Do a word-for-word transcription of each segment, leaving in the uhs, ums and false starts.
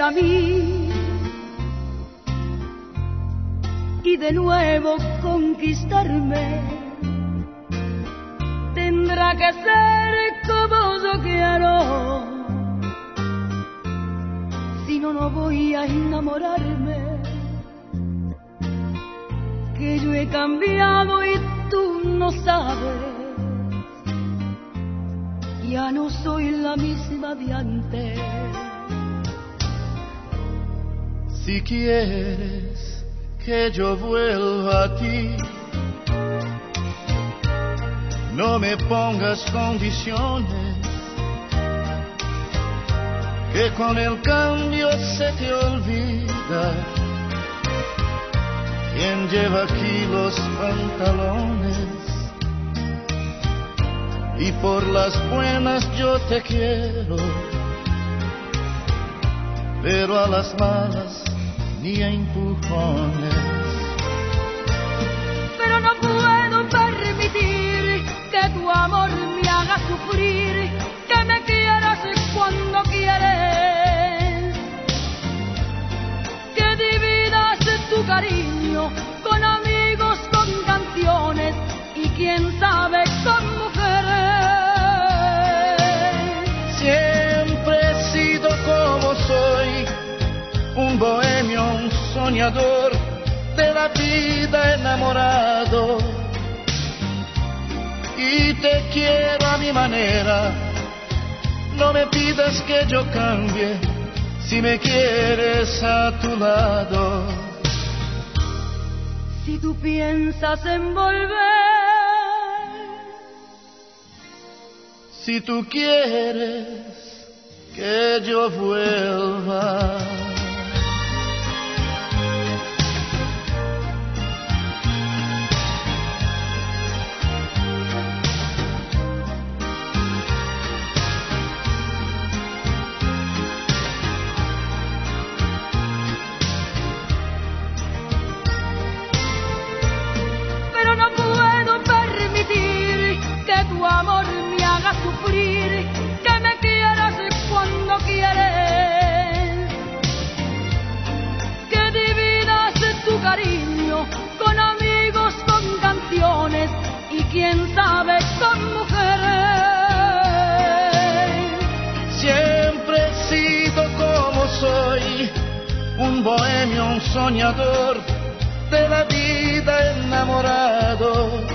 a mí y de nuevo conquistarme, tendrá que ser como yo quiero, si no, no voy a enamorarme, que yo he cambiado y tú no sabes. Ya no soy la misma de antes. Si quieres que yo vuelva a ti, no me pongas condiciones, que con el cambio se te olvida quién lleva aquí los pantalones. Y por las buenas yo te quiero, pero a las malas ni a empujones. Pero no puedo permitir que tu amor me haga sufrir, que me quieras cuando quieres, que dividas tu cariño con amigos, con canciones y quién sabe con mujeres. Siempre he sido como soy, un bohemio, un soñador, de la vida enamorado. Y te quiero a mi manera, no me pidas que yo cambie, si me quieres a tu lado. Si tú piensas en volver, si tú quieres que yo vuelva. Pero no puedo permitir que tu amor me haga sufrir, que me quieras cuando quieres, que dividas tu cariño con amigos, con canciones y quién sabe con mujeres. Siempre he sido como soy, un bohemio, un soñador, de la vida enamorado.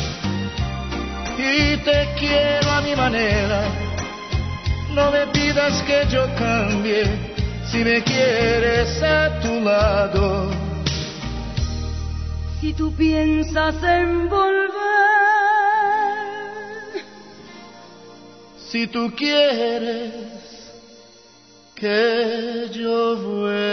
Y te quiero a mi manera, no me pidas que yo cambie, si me quieres a tu lado. Si tú piensas en volver, si tú quieres que yo vuelva.